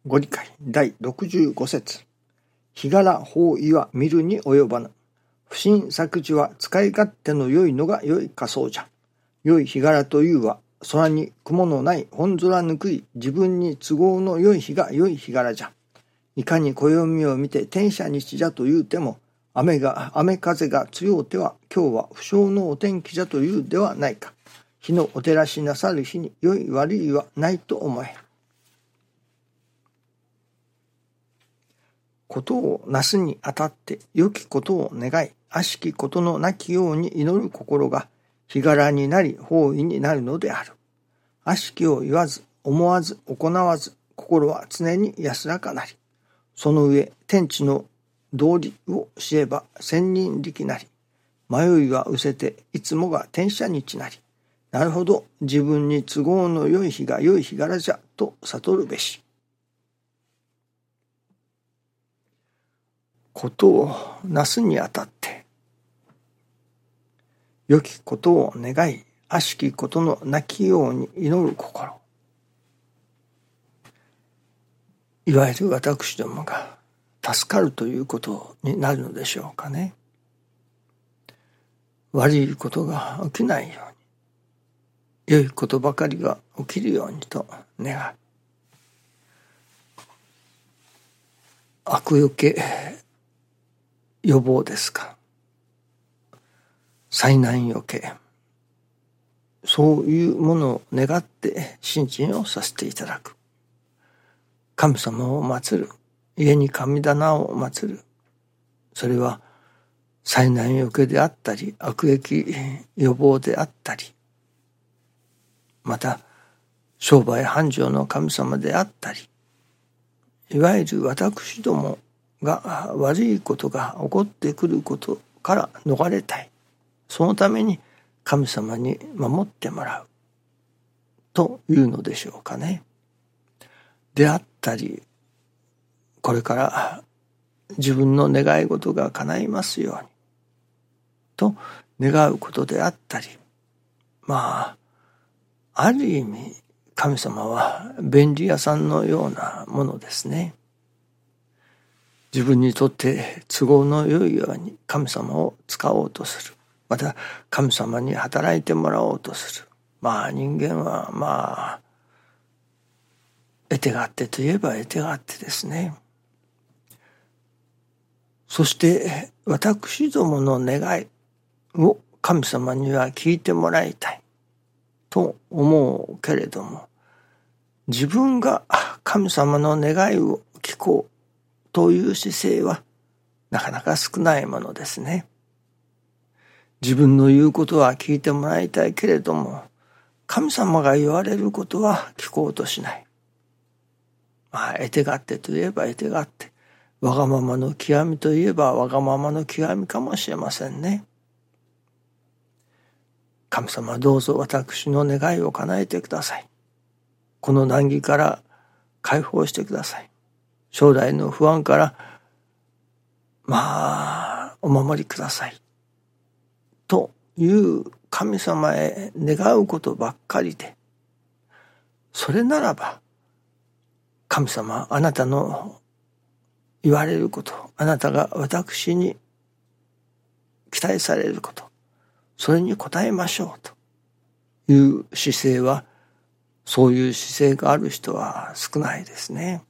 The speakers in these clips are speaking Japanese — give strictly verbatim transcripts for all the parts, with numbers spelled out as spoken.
ご理解だいろくじゅうご節。日柄法意は見るに及ばぬ。不審作事は使い勝手の良いのが良いかそうじゃ。良い日柄というは、空に雲のない本空ぬくい自分に都合の良い日が良い日柄じゃ。いかに暦を見て天赦日じゃと言うても、雨が雨風が強うては今日は不祥のお天気じゃというではないか。日のお照らしなさる日に良い悪いはないと思え。ことをなすにあたって良きことを願い、悪しきことのなきように祈る心が日柄になり法意になるのである。悪しきを言わず、思わず、行わず、心は常に安らかなり、その上天地の道理を知れば千人力なり、迷いは失せていつもが天赦日なり、なるほど自分に都合の良い日が良い日柄じゃと悟るべし。ことをなすにあたって良きことを願い、悪しきことのなきように祈る心、いわゆる私どもが助かるということになるのでしょうかね。悪いことが起きないように、良いことばかりが起きるようにと願う。悪よけ予防ですか、災難よけ、そういうものを願って信心をさせていただく。神様を祀る、家に神棚を祀る、それは災難よけであったり、悪益予防であったり、また商売繁盛の神様であったり、いわゆる私どもが悪いことが起こってくることから逃れたい。そのために神様に守ってもらうというのでしょうかね。であったり、これから自分の願い事が叶いますようにと願うことであったり、まあある意味神様は便利屋さんのようなものですね。自分にとって都合の良いように神様を使おうとする。また神様に働いてもらおうとする。まあ人間はまあ得手があってといえば得手があってですね。そして私どもの願いを神様には聞いてもらいたいと思うけれども、自分が神様の願いを聞こうという姿勢はなかなか少ないものですね。自分の言うことは聞いてもらいたいけれども、神様が言われることは聞こうとしない。まあ得手があってといえば得手があって、わがままの極みといえばわがままの極みかもしれませんね。神様どうぞ私の願いを叶えてください。この難儀から解放してください。将来の不安からまあお守りくださいという神様へ願うことばっかりで、それならば神様あなたの言われること、あなたが私に期待されること、それに応えましょうという姿勢は、そういう姿勢がある人は少ないですね。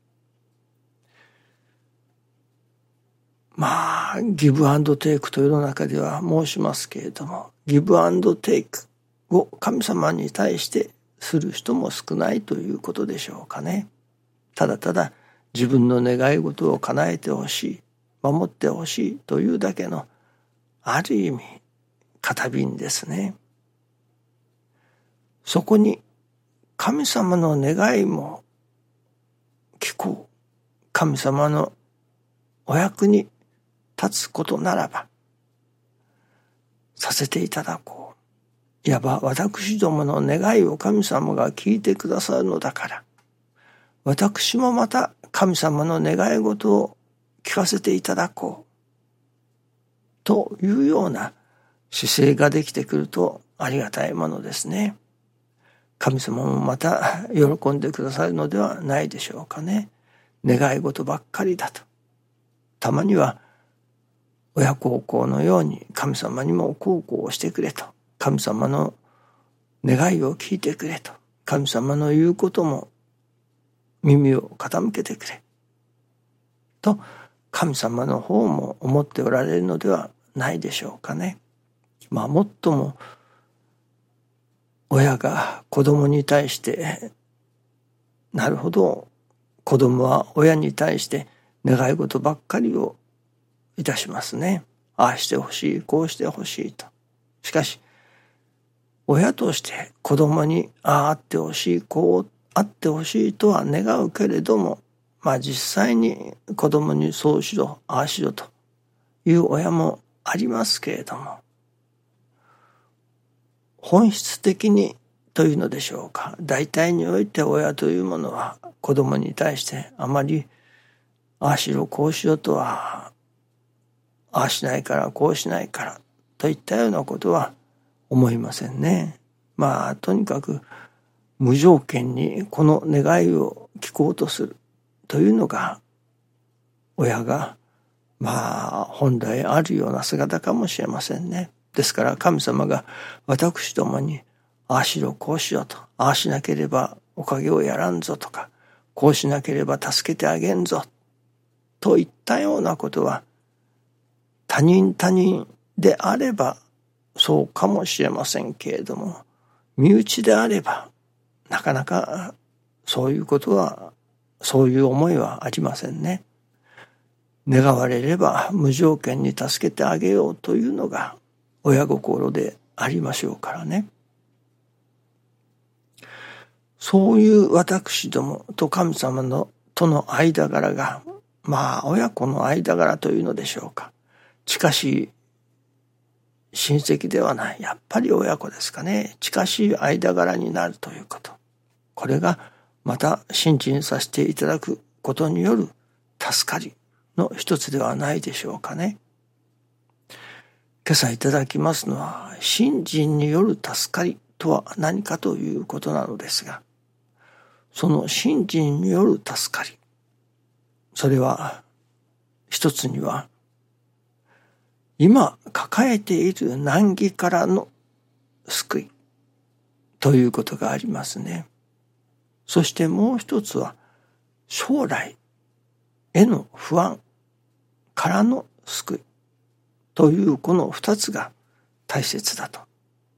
まあギブアンドテイクと世の中では申しますけれども、ギブアンドテイクを神様に対してする人も少ないということでしょうかね。ただただ自分の願い事を叶えてほしい、守ってほしいというだけの、ある意味片瓶ですね。そこに神様の願いも聞こう、神様のお役に立つことならばさせていただこう。いわば私どもの願いを神様が聞いてくださるのだから、私もまた神様の願い事を聞かせていただこうというような姿勢ができてくるとありがたいものですね。 神様もまた喜んでくださるのではないでしょうかね。願い事ばっかりだと。たまには親孝行のように神様にも孝行をしてくれと。神様の願いを聞いてくれと。神様の言うことも耳を傾けてくれと神様の方も思っておられるのではないでしょうかね。まあもっとも親が子供に対してなるほど子供は親に対して願い事ばっかりをいたしますね。ああしてほしい、こうしてほしいと。しかし親として子供にあああってほしい、こうあってほしいとは願うけれども、まあ実際に子供にそうしろ、ああしろという親もありますけれども、本質的にというのでしょうか。大体において親というものは子供に対してあまりああしろこうしろとは、ああしないからこうしないからといったようなことは思いませんね。まあとにかく無条件にこの願いを聞こうとするというのが親がまあ本来あるような姿かもしれませんね。ですから神様が私どもにああしろこうしろと、ああしなければおかげをやらんぞとか、こうしなければ助けてあげんぞといったようなことは他人他人であればそうかもしれませんけれども、身内であればなかなかそういうことは、そういう思いはありませんね。願われれば無条件に助けてあげようというのが親心でありましょうからね。そういう私どもと神様のとの間柄が、まあ親子の間柄というのでしょうか。近しい親戚ではない、やっぱり親子ですかね。近しい間柄になるということ。これがまた信心させていただくことによる助かりの一つではないでしょうかね。今朝いただきますのは、信心による助かりとは何かということなのですが、その信心による助かり、それは一つには今抱えている難儀からの救いということがありますね。そしてもう一つは将来への不安からの救いというこの二つが大切だと。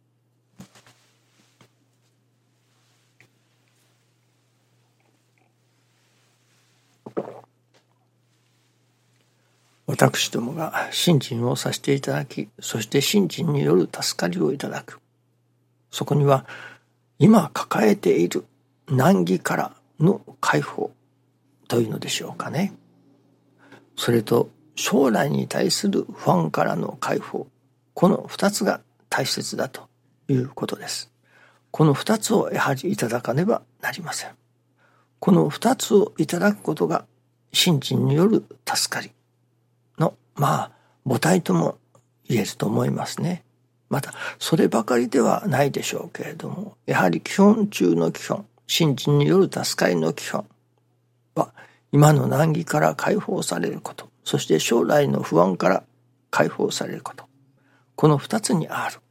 私どもが信心をさせていただき、そして信心による助かりをいただく。そこには今抱えている難儀からの解放というのでしょうかね。それと将来に対する不安からの解放、この二つが大切だということです。この二つをやはりいただかねばなりません。この二つをいただくことが信心による助かりのまあ母体とも言えると思いますね。またそればかりではないでしょうけれども、やはり基本中の基本、信心による助かりの基本は今の難儀から解放されること、そして将来の不安から解放されること、この二つにある。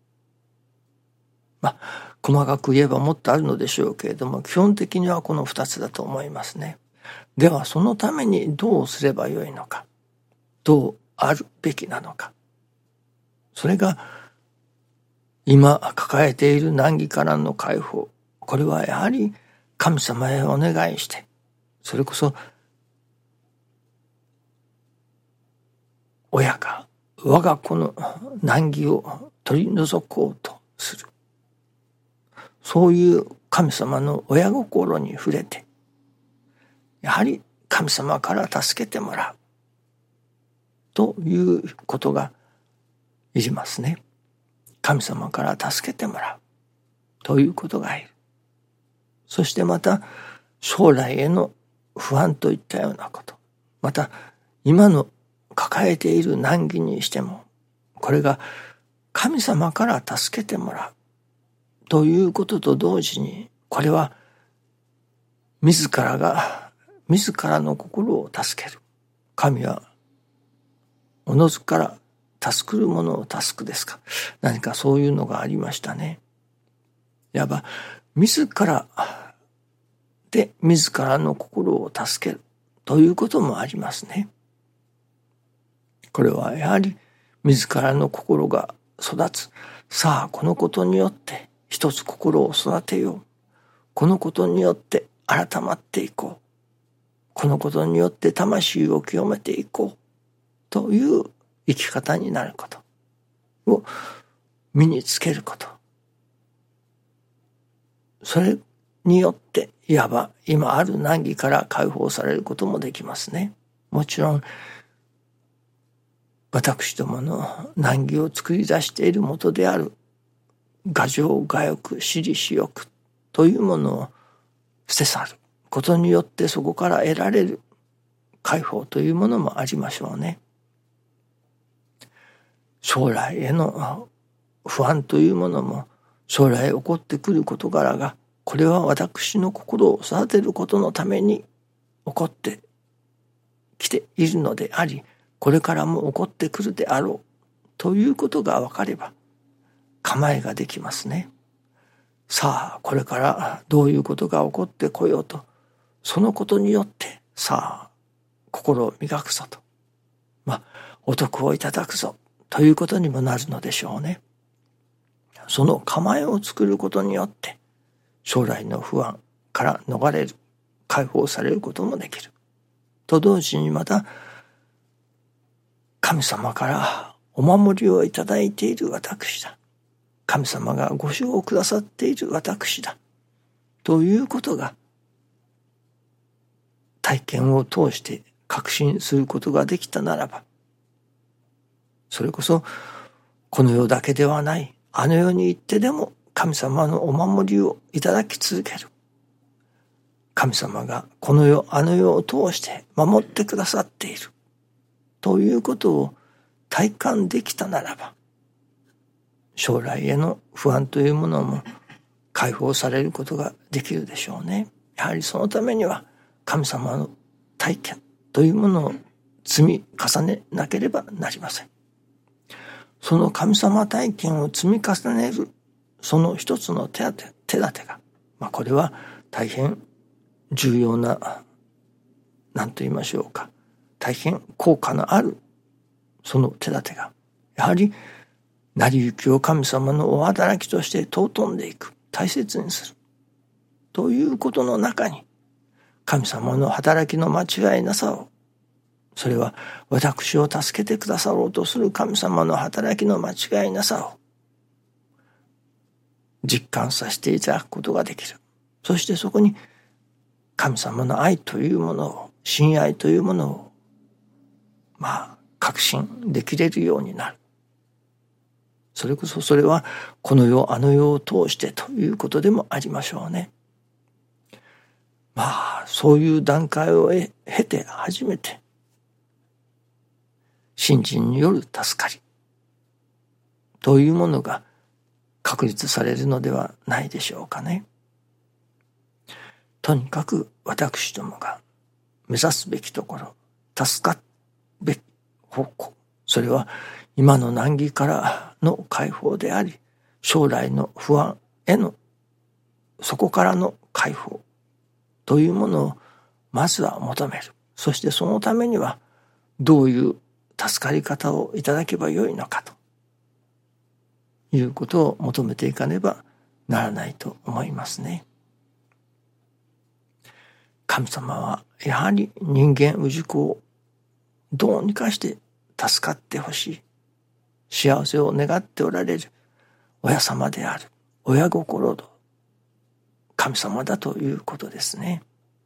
まあ細かく言えばもっとあるのでしょうけれども、基本的にはこの二つだと思いますね。ではそのためにどうすればよいのか、どうあるべきなのか、それが今抱えている難儀からの解放、これはやはり神様へお願いして、それこそ親が我が子の難儀を取り除こうとする、そういう神様の親心に触れて、やはり神様から助けてもらうということがいりますね。神様から助けてもらうということがいる。そしてまた将来への不安といったようなこと、また今の抱えている難儀にしても、これが神様から助けてもらうということと同時に、これは自らが自らの心を助ける。神はおのずから助くる者を助くですか。何かそういうのがありましたね。いわば自らで自らの心を助けるということもありますね。これはやはり自らの心が育つ。さあこのことによって一つ心を育てよう。このことによって改まっていこう。このことによって魂を清めていこうという生き方になることを身につけること。それによっていわば今ある難儀から解放されることもできますね。もちろん私どもの難儀を作り出している元である我情我欲私利私欲というものを捨て去ることによってそこから得られる解放というものもありましょうね。将来への不安というものも将来起こってくる事柄がこれは私の心を育てることのために起こってきているのであり、これからも起こってくるであろうということが分かれば構えができますね。さあこれからどういうことが起こってこようと、そのことによってさあ心を磨くぞと、まあお得をいただくぞということにもなるのでしょうね。その構えを作ることによって将来の不安から逃れる、解放されることもできると同時に、また神様からお守りをいただいている私だ、神様がご守護をくださっている私だということが体験を通して確信することができたならば、それこそこの世だけではないあの世に行ってでも神様のお守りをいただき続ける。神様がこの世あの世を通して守ってくださっているということを体感できたならば、将来への不安というものも解放されることができるでしょうね。やはりそのためには神様の体験というものを積み重ねなければなりません。その神様体験を積み重ねるその一つの手立て、手立てが、まあ、これは大変重要な、何と言いましょうか、大変効果のあるその手立てが、やはり成り行きを神様のお働きとして尊んでいく、大切にするということの中に、神様の働きの間違いなさを、それは私を助けてくださろうとする神様の働きの間違いなさを実感させていただくことができる。そしてそこに神様の愛というものを、親愛というものをまあ確信できれるようになる。それこそそれはこの世あの世を通してということでもありましょうね。まあそういう段階を経て初めて信心による助かりというものが確立されるのではないでしょうかね。とにかく私どもが目指すべきところ、助かるべき方向、それは今の難儀からの解放であり、将来の不安へのそこからの解放というものをまずは求める。そしてそのためにはどういう助かり方をいただけばよいのかということを求めていかねばならないと思いますね。神様はやはり人間氏子をどうにかして助かってほしい、幸せを願っておられる親様である、親心の神様だということですね。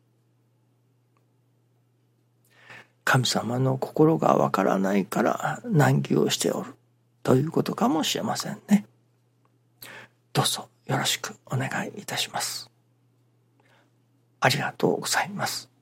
神様の心がわからないから難儀をしておるということかもしれませんね。どうぞよろしくお願いいたします。ありがとうございます。